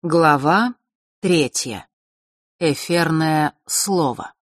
Глава 3. Эфирное слово.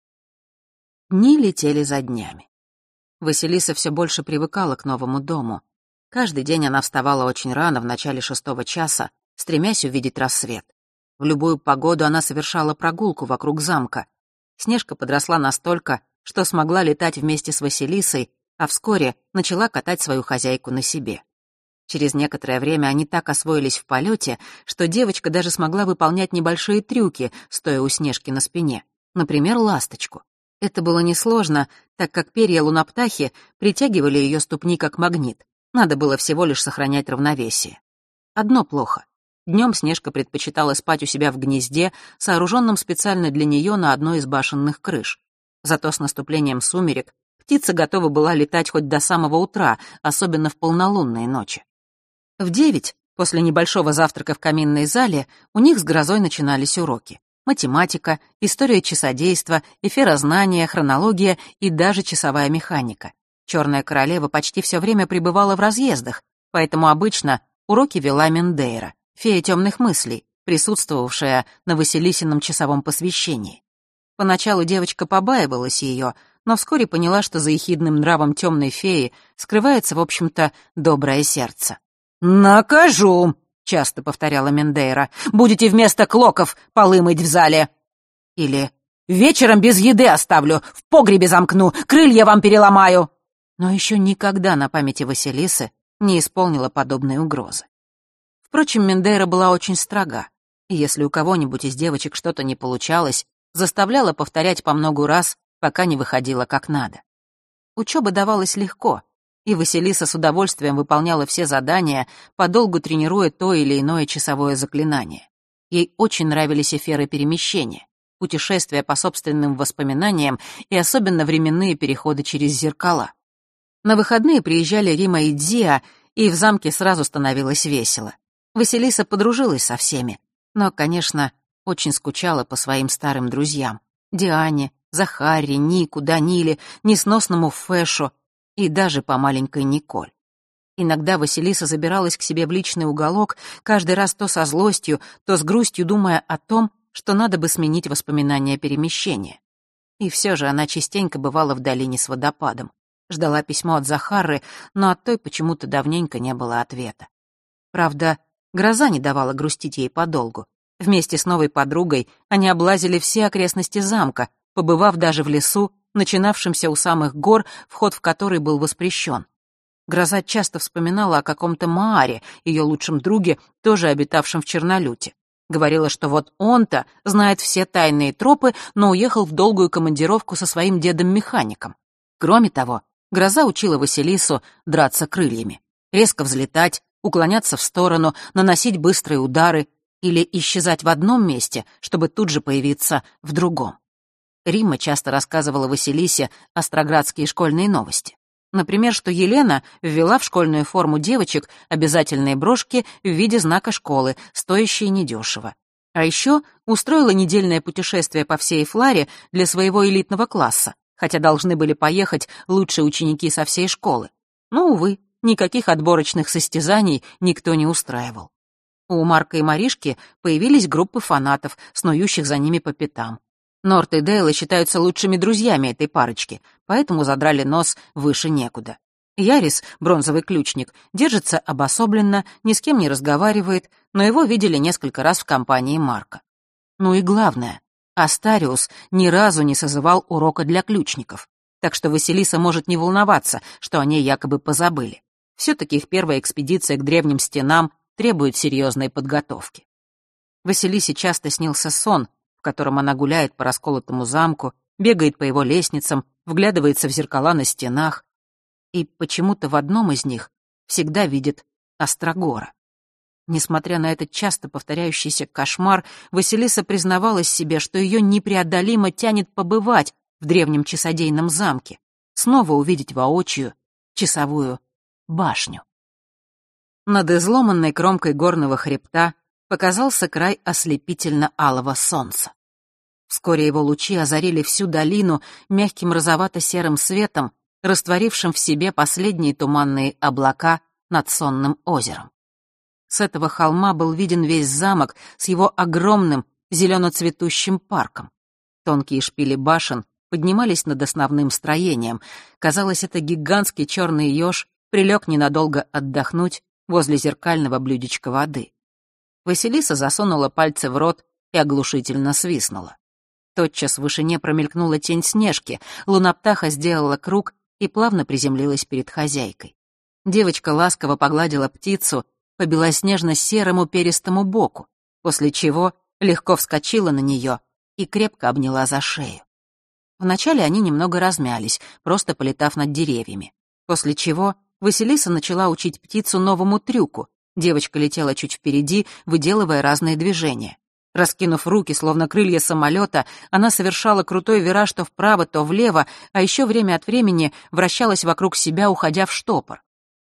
Дни летели за днями. Василиса все больше привыкала к новому дому. Каждый день она вставала очень рано, в начале 6 часа, стремясь увидеть рассвет. В любую погоду она совершала прогулку вокруг замка. Снежка подросла настолько, что смогла летать вместе с Василисой, а вскоре начала катать свою хозяйку на себе. Через некоторое время они так освоились в полете, что девочка даже смогла выполнять небольшие трюки, стоя у Снежки на спине. Например, ласточку. Это было несложно, так как перья луноптахи притягивали ее ступни как магнит. Надо было всего лишь сохранять равновесие. Одно плохо. Днем Снежка предпочитала спать у себя в гнезде, сооруженном специально для нее на одной из башенных крыш. Зато с наступлением сумерек птица готова была летать хоть до самого утра, особенно в полнолунные ночи. В 9, после небольшого завтрака в каминной зале, у них с Грозой начинались уроки. Математика, история часодейства, эфирознание, хронология и даже часовая механика. Черная королева почти все время пребывала в разъездах, поэтому обычно уроки вела Мендейра, фея темных мыслей, присутствовавшая на Василисином часовом посвящении. Поначалу девочка побаивалась ее, но вскоре поняла, что за ехидным нравом темной феи скрывается, в общем-то, доброе сердце. «Накажу», — часто повторяла Мендейра. «Будете вместо клоков полы мыть в зале». Или «Вечером без еды оставлю, в погребе замкну, крылья вам переломаю». Но еще никогда на памяти Василисы не исполнила подобные угрозы. Впрочем, Мендейра была очень строга, и если у кого-нибудь из девочек что-то не получалось, заставляла повторять по многу раз, пока не выходила как надо. Учеба давалась легко, и Василиса с удовольствием выполняла все задания, подолгу тренируя то или иное часовое заклинание. Ей очень нравились эфиры перемещения, путешествия по собственным воспоминаниям и особенно временные переходы через зеркала. На выходные приезжали Рима и Дзиа, и в замке сразу становилось весело. Василиса подружилась со всеми, но, конечно, очень скучала по своим старым друзьям — Диане, Захаре, Нику, Даниле, несносному Фэшу, и даже по маленькой Николь. Иногда Василиса забиралась к себе в личный уголок, каждый раз то со злостью, то с грустью думая о том, что надо бы сменить воспоминания перемещения. И все же она частенько бывала в долине с водопадом. Ждала письмо от Захары, но от той почему-то давненько не было ответа. Правда, Гроза не давала грустить ей подолгу. Вместе с новой подругой они облазили все окрестности замка, побывав даже в лесу, начинавшимся у самых гор, вход в который был воспрещен. Гроза часто вспоминала о каком-то Мааре, ее лучшем друге, тоже обитавшем в Чернолюте. Говорила, что вот он-то знает все тайные тропы, но уехал в долгую командировку со своим дедом-механиком. Кроме того, Гроза учила Василису драться крыльями, резко взлетать, уклоняться в сторону, наносить быстрые удары или исчезать в одном месте, чтобы тут же появиться в другом. Римма часто рассказывала Василисе остроградские школьные новости. Например, что Елена ввела в школьную форму девочек обязательные брошки в виде знака школы, стоящие недешево. А еще устроила недельное путешествие по всей Фларе для своего элитного класса, хотя должны были поехать лучшие ученики со всей школы. Но, увы, никаких отборочных состязаний никто не устраивал. У Марка и Маришки появились группы фанатов, снующих за ними по пятам. Норт и Дейла считаются лучшими друзьями этой парочки, поэтому задрали нос выше некуда. Ярис, бронзовый ключник, держится обособленно, ни с кем не разговаривает, но его видели несколько раз в компании Марка. Ну и главное, Астариус ни разу не созывал урока для ключников, так что Василиса может не волноваться, что о ней якобы позабыли. Все-таки их первая экспедиция к древним стенам требует серьезной подготовки. Василисе часто снился сон, в котором она гуляет по расколотому замку, бегает по его лестницам, вглядывается в зеркала на стенах, и почему-то в одном из них всегда видит Острогора. Несмотря на этот часто повторяющийся кошмар, Василиса признавалась себе, что ее непреодолимо тянет побывать в древнем часодейном замке, снова увидеть воочию часовую башню. Над изломанной кромкой горного хребта показался край ослепительно-алого солнца. Вскоре его лучи озарили всю долину мягким розовато-серым светом, растворившим в себе последние туманные облака над сонным озером. С этого холма был виден весь замок с его огромным зелено-цветущим парком. Тонкие шпили башен поднимались над основным строением. Казалось, это гигантский черный еж прилег ненадолго отдохнуть возле зеркального блюдечка воды. Василиса засунула пальцы в рот и оглушительно свистнула. Тотчас в вышине промелькнула тень Снежки, луноптаха сделала круг и плавно приземлилась перед хозяйкой. Девочка ласково погладила птицу по белоснежно-серому перистому боку, после чего легко вскочила на нее и крепко обняла за шею. Вначале они немного размялись, просто полетав над деревьями, после чего Василиса начала учить птицу новому трюку. Девочка летела чуть впереди, выделывая разные движения. Раскинув руки, словно крылья самолета, она совершала крутой вираж то вправо, то влево, а еще время от времени вращалась вокруг себя, уходя в штопор.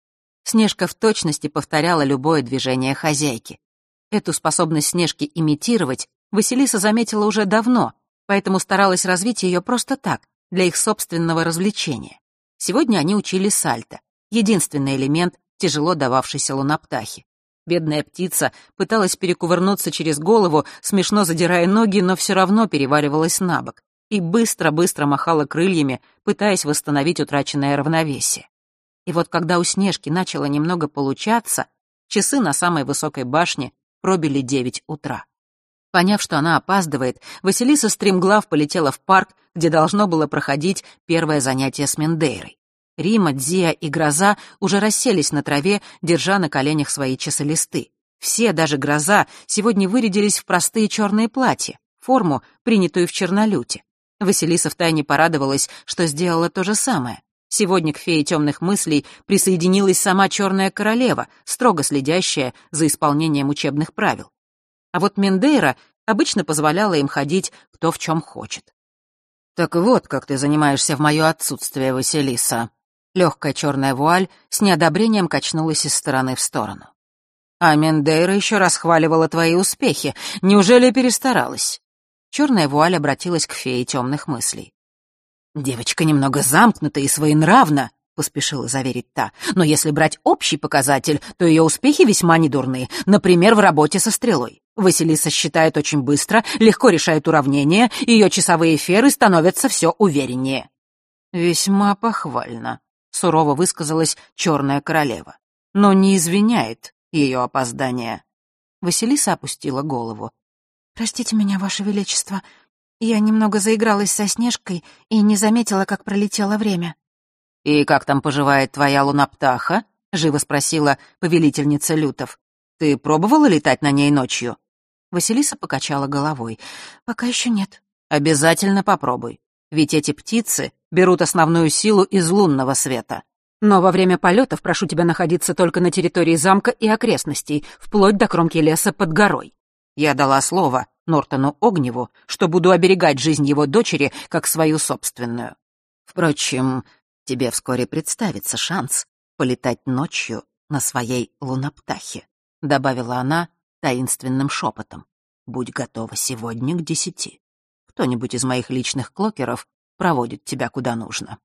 Снежка в точности повторяла любое движение хозяйки. Эту способность Снежки имитировать Василиса заметила уже давно, поэтому старалась развить ее просто так, для их собственного развлечения. Сегодня они учили сальто, единственный элемент, тяжело дававшийся луноптахе. Бедная птица пыталась перекувырнуться через голову, смешно задирая ноги, но все равно переваливалась на бок и быстро-быстро махала крыльями, пытаясь восстановить утраченное равновесие. И вот когда у Снежки начало немного получаться, часы на самой высокой башне пробили 9 утра. Поняв, что она опаздывает, Василиса стремглав полетела в парк, где должно было проходить первое занятие с Мендейрой. Рима, Дзия и Гроза уже расселись на траве, держа на коленях свои часолисты. Все, даже Гроза, сегодня вырядились в простые черные платья, форму, принятую в Чернолюте. Василиса втайне порадовалась, что сделала то же самое. Сегодня к фее темных мыслей присоединилась сама Черная Королева, строго следящая за исполнением учебных правил. А вот Мендейра обычно позволяла им ходить кто в чем хочет. «Так вот, как ты занимаешься в мое отсутствие, Василиса». Легкая черная вуаль с неодобрением качнулась из стороны в сторону. «А Мендейра еще расхваливала твои успехи. Неужели перестаралась?» Черная вуаль обратилась к фее темных мыслей. «Девочка немного замкнута и своенравна», — поспешила заверить та. «Но если брать общий показатель, то ее успехи весьма недурны. Например, в работе со стрелой. Василиса считает очень быстро, легко решает уравнения, ее часовые феры становятся все увереннее». «Весьма похвально», — сурово высказалась Черная Королева. «Но не извиняет ее опоздание». Василиса опустила голову. «Простите меня, Ваше Величество. Я немного заигралась со Снежкой и не заметила, как пролетело время». «И как там поживает твоя луноптаха?» — живо спросила повелительница лютов. «Ты пробовала летать на ней ночью?» Василиса покачала головой. «Пока еще нет». «Обязательно попробуй. Ведь эти птицы берут основную силу из лунного света. Но во время полетов прошу тебя находиться только на территории замка и окрестностей, вплоть до кромки леса под горой. Я дала слово Нортону Огневу, что буду оберегать жизнь его дочери как свою собственную. Впрочем, тебе вскоре представится шанс полетать ночью на своей луноптахе», — добавила она таинственным шепотом. «Будь готова сегодня к 10. Кто-нибудь из моих личных клокеров проводит тебя куда нужно».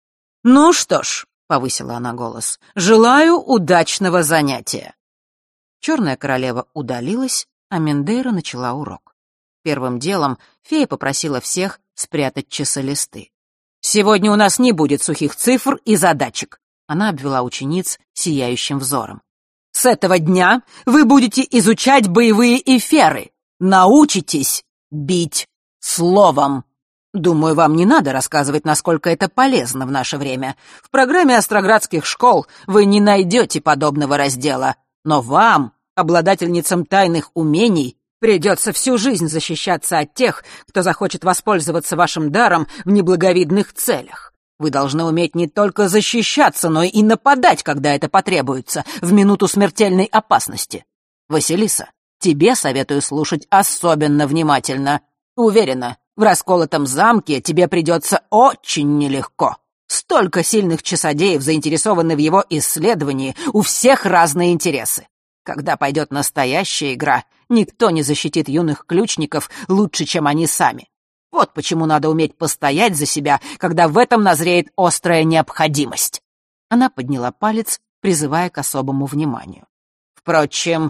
«Ну что ж», — повысила она голос, — «желаю удачного занятия». Черная Королева удалилась, а Мендейра начала урок. Первым делом фея попросила всех спрятать часолисты. «Сегодня у нас не будет сухих цифр и задачек», — она обвела учениц сияющим взором. «С этого дня вы будете изучать боевые эферы, научитесь бить словом. Думаю, вам не надо рассказывать, насколько это полезно в наше время. В программе остроградских школ вы не найдете подобного раздела, но вам, обладательницам тайных умений, придется всю жизнь защищаться от тех, кто захочет воспользоваться вашим даром в неблаговидных целях. Вы должны уметь не только защищаться, но и нападать, когда это потребуется, в минуту смертельной опасности. Василиса, тебе советую слушать особенно внимательно. Уверена, в расколотом замке тебе придется очень нелегко. Столько сильных часодеев заинтересованы в его исследовании, у всех разные интересы. Когда пойдет настоящая игра, никто не защитит юных ключников лучше, чем они сами. Вот почему надо уметь постоять за себя, когда в этом назреет острая необходимость». Она подняла палец, призывая к особому вниманию. «Впрочем,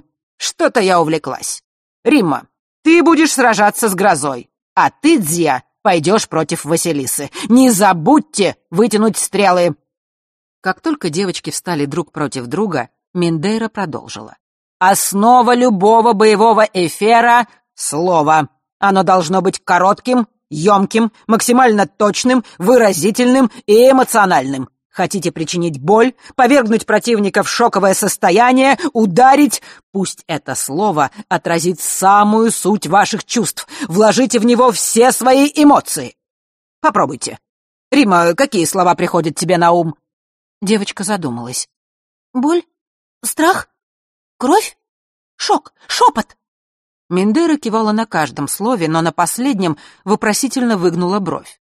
Что-то я увлеклась. Римма, ты будешь сражаться с грозой, а ты, Дзия, пойдешь против Василисы. Не забудьте вытянуть стрелы!» Как только девочки встали друг против друга, Миндейра продолжила. «Основа любого боевого эфира — слово. Оно должно быть коротким, ёмким, максимально точным, выразительным и эмоциональным. Хотите причинить боль, повергнуть противника в шоковое состояние, ударить? Пусть это слово отразит самую суть ваших чувств. Вложите в него все свои эмоции. Попробуйте. Римма, какие слова приходят тебе на ум?» Девочка задумалась. Боль? Страх? Кровь? Шок? Шепот? Миндейра кивала на каждом слове, но на последнем вопросительно выгнула бровь.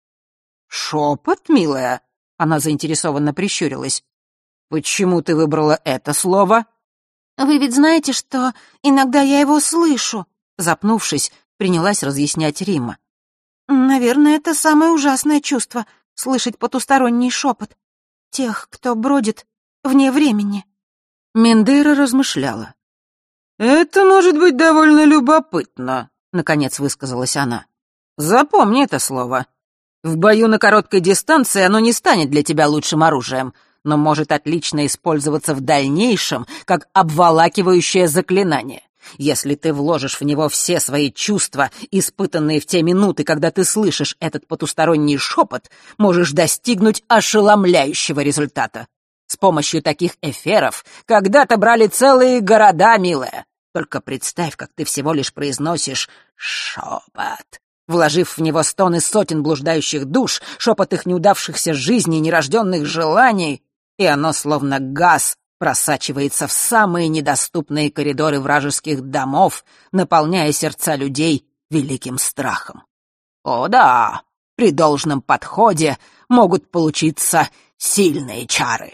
«Шепот, милая?» Она заинтересованно прищурилась. «Почему ты выбрала это слово?» Вы ведь знаете, что иногда я его слышу. Запнувшись, принялась разъяснять Римма. Наверное, это самое ужасное чувство — слышать потусторонний шепот тех, кто бродит вне времени. Миндейра размышляла. «Это может быть довольно любопытно», — наконец высказалась она. «Запомни это слово. В бою на короткой дистанции оно не станет для тебя лучшим оружием, но может отлично использоваться в дальнейшем как обволакивающее заклинание. Если ты вложишь в него все свои чувства, испытанные в те минуты, когда ты слышишь этот потусторонний шепот, можешь достигнуть ошеломляющего результата. С помощью таких эфиров когда-то брали целые города, милая. Только представь, как ты всего лишь произносишь «шепот», вложив в него стоны сотен блуждающих душ, шепот их неудавшихся жизней, нерожденных желаний, и оно, словно газ, просачивается в самые недоступные коридоры вражеских домов, наполняя сердца людей великим страхом. О да, при должном подходе могут получиться сильные чары.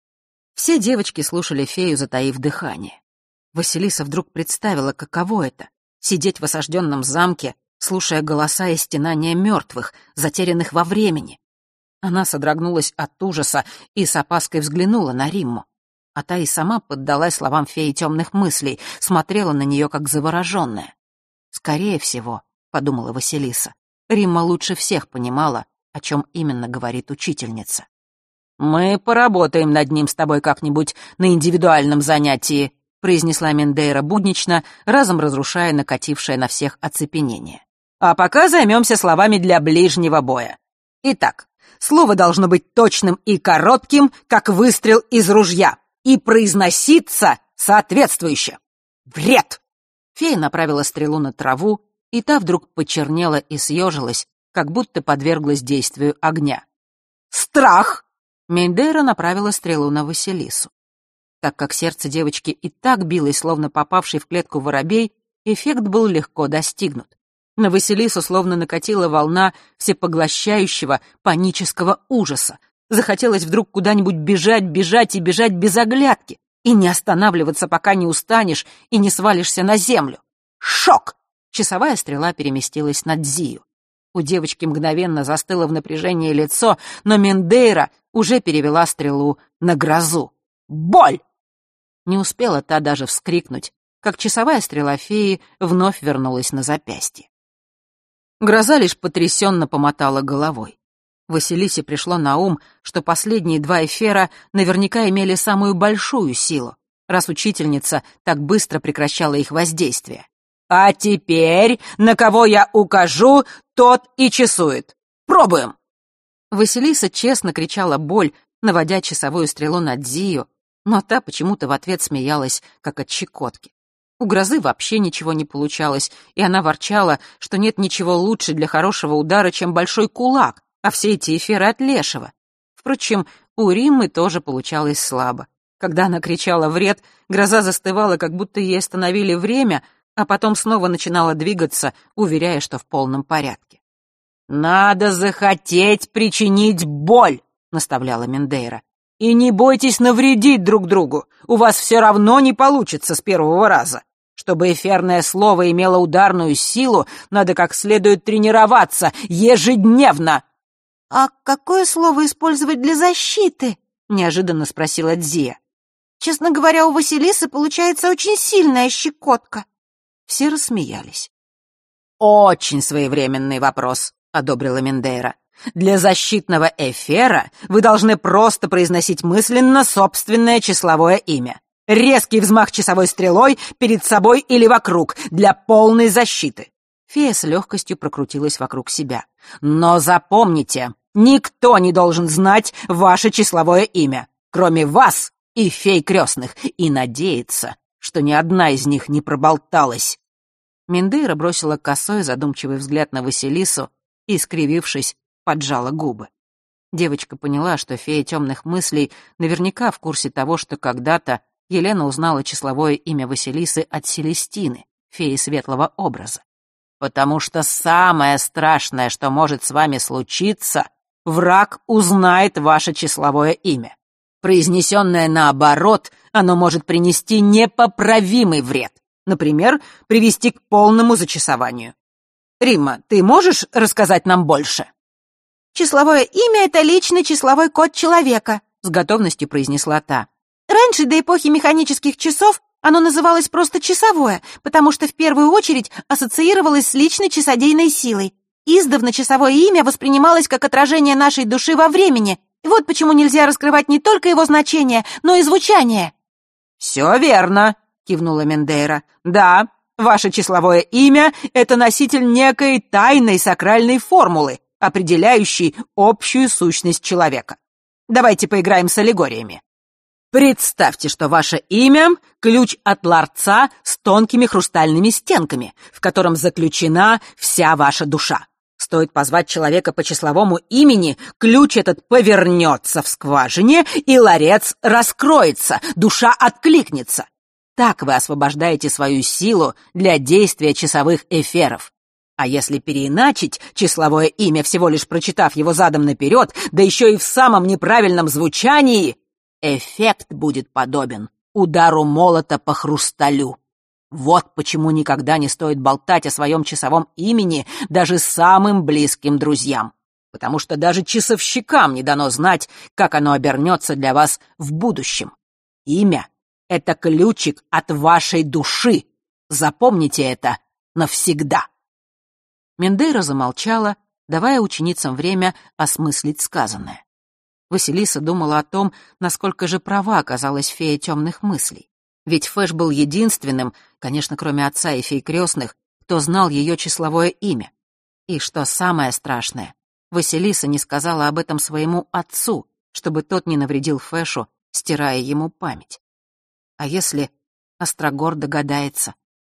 Все девочки слушали фею, затаив дыхание. Василиса вдруг представила, каково это — сидеть в осажденном замке, слушая голоса и стенания мертвых, затерянных во времени. Она содрогнулась от ужаса и с опаской взглянула на Римму. А та и сама поддалась словам феи темных мыслей, смотрела на нее как завороженная. «Скорее всего», — подумала Василиса, Римма лучше всех понимала, о чем именно говорит учительница. «Мы поработаем над ним с тобой как-нибудь на индивидуальном занятии», произнесла Миндейра буднично, разом разрушая накатившее на всех оцепенение. «А пока займемся словами для ближнего боя. Итак, слово должно быть точным и коротким, как выстрел из ружья, и произноситься соответствующе. Вред!» Фея направила стрелу на траву, и та вдруг почернела и съежилась, как будто подверглась действию огня. «Страх!» Миндейра направила стрелу на Василису. Так как сердце девочки и так билось, словно попавший в клетку воробей, эффект был легко достигнут. На Василису словно накатила волна всепоглощающего панического ужаса. Захотелось вдруг куда-нибудь бежать, бежать и бежать без оглядки, и не останавливаться, пока не устанешь и не свалишься на землю. Шок! Часовая стрела переместилась на Дзию. У девочки мгновенно застыло в напряжении лицо, но Миндейра уже перевела стрелу на грозу. «Боль!» Не успела та даже вскрикнуть, как часовая стрела феи вновь вернулась на запястье. Гроза лишь потрясенно помотала головой. Василисе пришло на ум, что последние два эфира наверняка имели самую большую силу, раз учительница так быстро прекращала их воздействие. «А теперь, на кого я укажу, тот и часует. Пробуем!» Василиса честно кричала боль, наводя часовую стрелу на Дзию, но та почему-то в ответ смеялась, как от щекотки. У грозы вообще ничего не получалось, и она ворчала, что нет ничего лучше для хорошего удара, чем большой кулак, а все эти эфиры от лешего. Впрочем, у Риммы тоже получалось слабо. Когда она кричала «вред», гроза застывала, как будто ей остановили время, а потом снова начинала двигаться, уверяя, что в полном порядке. «Надо захотеть причинить боль», — наставляла Миндейра. «И не бойтесь навредить друг другу, у вас все равно не получится с первого раза. Чтобы эфирное слово имело ударную силу, надо как следует тренироваться ежедневно». «А какое слово использовать для защиты?» — неожиданно спросила Дзия. Честно говоря, у Василисы получается очень сильная щекотка». Все рассмеялись. «Очень своевременный вопрос», — одобрила Миндейра. «Для защитного эфира вы должны просто произносить мысленно собственное числовое имя. Резкий взмах часовой стрелой перед собой или вокруг для полной защиты». Фея с легкостью прокрутилась вокруг себя. «Но запомните, никто не должен знать ваше числовое имя, кроме вас и фей крестных, и надеяться, что ни одна из них не проболталась». Миндейра бросила косой задумчивый взгляд на Василису и, скривившись, поджала губы. Девочка поняла, что фея темных мыслей наверняка в курсе того, что когда-то Елена узнала числовое имя Василисы от Селестины, феи светлого образа. Потому что самое страшное, что может с вами случиться, враг узнает ваше числовое имя. Произнесенное наоборот, оно может принести непоправимый вред. Например, привести к полному зачасованию. Римма, ты можешь рассказать нам больше? «Числовое имя — это личный числовой код человека», — с готовностью произнесла та. «Раньше, до эпохи механических часов, оно называлось просто часовое, потому что в первую очередь ассоциировалось с личной часодейной силой. Издавна часовое имя воспринималось как отражение нашей души во времени. И вот почему нельзя раскрывать не только его значение, но и звучание». «Все верно», — кивнула Миндейра. «Да, ваше числовое имя — это носитель некой тайной сакральной формулы, определяющей общую сущность человека. Давайте поиграем с аллегориями. Представьте, что ваше имя — ключ от ларца с тонкими хрустальными стенками, в котором заключена вся ваша душа. Стоит позвать человека по числовому имени, ключ этот повернется в скважине, и ларец раскроется, душа откликнется. Так вы освобождаете свою силу для действия часовых эфиров. А если переиначить числовое имя, всего лишь прочитав его задом наперед, да еще и в самом неправильном звучании, эффект будет подобен удару молота по хрусталю. Вот почему никогда не стоит болтать о своем часовом имени даже самым близким друзьям. Потому что даже часовщикам не дано знать, как оно обернется для вас в будущем. Имя — это ключик от вашей души. Запомните это навсегда. Миндейра замолчала, давая ученицам время осмыслить сказанное. Василиса думала о том, насколько же права оказалась фея темных мыслей. Ведь Фэш был единственным, конечно, кроме отца и фей крестных, кто знал ее числовое имя. И что самое страшное, Василиса не сказала об этом своему отцу, чтобы тот не навредил Фэшу, стирая ему память. А если Острогор догадается?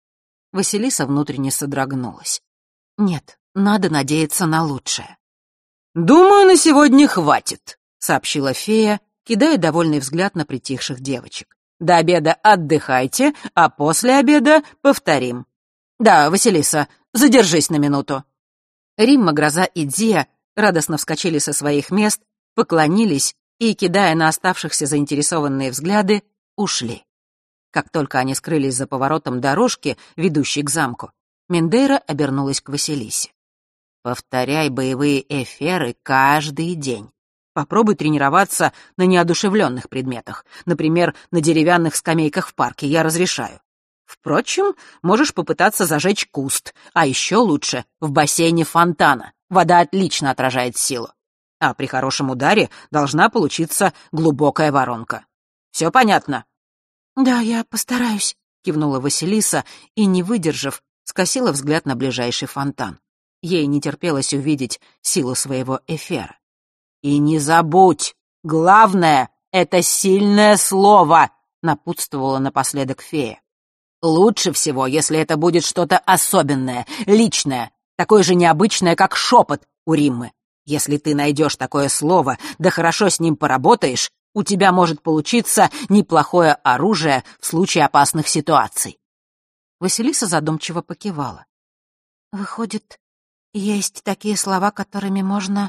Василиса внутренне содрогнулась. Нет, надо надеяться на лучшее. «Думаю, на сегодня хватит», — сообщила фея, кидая довольный взгляд на притихших девочек. «До обеда отдыхайте, а после обеда повторим. Да, Василиса, задержись на минуту». Римма, Гроза и Дзия радостно вскочили со своих мест, поклонились и, кидая на оставшихся заинтересованные взгляды, ушли. Как только они скрылись за поворотом дорожки, ведущей к замку, Миндейра обернулась к Василисе. «Повторяй боевые эфиры каждый день. Попробуй тренироваться на неодушевленных предметах, например, на деревянных скамейках в парке, я разрешаю. Впрочем, можешь попытаться зажечь куст, а еще лучше в бассейне фонтана. Вода отлично отражает силу. А при хорошем ударе должна получиться глубокая воронка. Все понятно?» «Да, я постараюсь», — кивнула Василиса и, не выдержав, скосила взгляд на ближайший фонтан. Ей не терпелось увидеть силу своего эфира. «И не забудь, главное — это сильное слово», — напутствовала напоследок фея. «Лучше всего, если это будет что-то особенное, личное, такое же необычное, как шепот у Риммы. Если ты найдешь такое слово, да хорошо с ним поработаешь, у тебя может получиться неплохое оружие в случае опасных ситуаций». Василиса задумчиво покивала. «Выходит, есть такие слова, которыми можно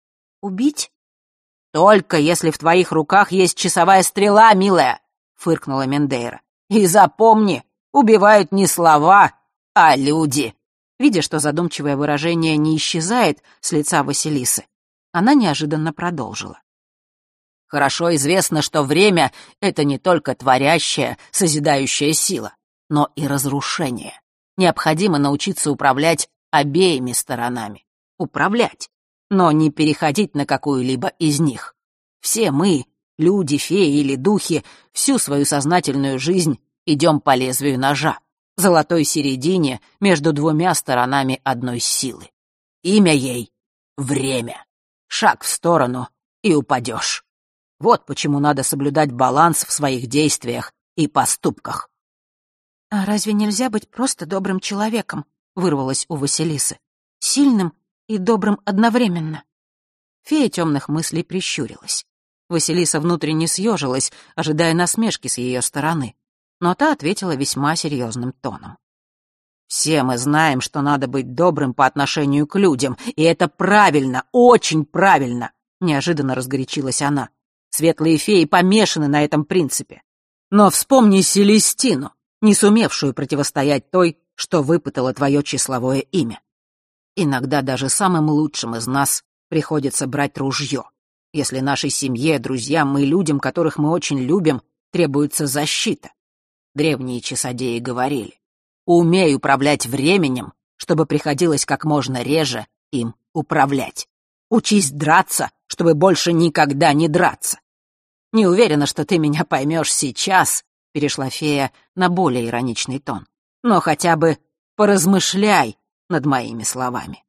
убить?» «Только если в твоих руках есть часовая стрела, милая», — фыркнула Миндейра. «И запомни, убивают не слова, а люди». Видя, что задумчивое выражение не исчезает с лица Василисы, она неожиданно продолжила. Хорошо известно, что время — это не только творящая, созидающая сила, но и разрушение. Необходимо научиться управлять обеими сторонами. Управлять, но не переходить на какую-либо из них. Все мы, люди, феи или духи, всю свою сознательную жизнь идем по лезвию ножа, золотой середине между двумя сторонами одной силы. Имя ей — время. Шаг в сторону — и упадешь. Вот почему надо соблюдать баланс в своих действиях и поступках. «А разве нельзя быть просто добрым человеком?» — вырвалось у Василисы. «Сильным и добрым одновременно». Фея темных мыслей прищурилась. Василиса внутренне съежилась, ожидая насмешки с ее стороны, но та ответила весьма серьезным тоном. «Все мы знаем, что надо быть добрым по отношению к людям, и это правильно, очень правильно!» — неожиданно разгорячилась она. «Светлые феи помешаны на этом принципе. Но вспомни Селестину, не сумевшую противостоять той, что выпытала твое числовое имя. Иногда даже самым лучшим из нас приходится брать ружье. Если нашей семье, друзьям и людям, которых мы очень любим, требуется защита. Древние часодеи говорили: умей управлять временем, чтобы приходилось как можно реже им управлять. Учись драться, чтобы больше никогда не драться. Не уверена, что ты меня поймешь сейчас», — перешла фея на более ироничный тон. «Но хотя бы поразмышляй над моими словами».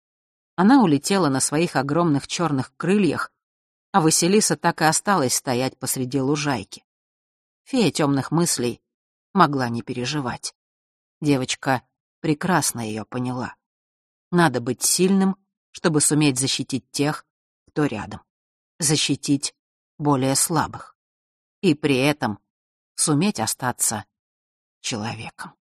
Она улетела на своих огромных черных крыльях, а Василиса так и осталась стоять посреди лужайки. Фея темных мыслей могла не переживать. Девочка прекрасно ее поняла. Надо быть сильным, чтобы суметь защитить тех, кто рядом. Защитить более слабых. И при этом суметь остаться человеком.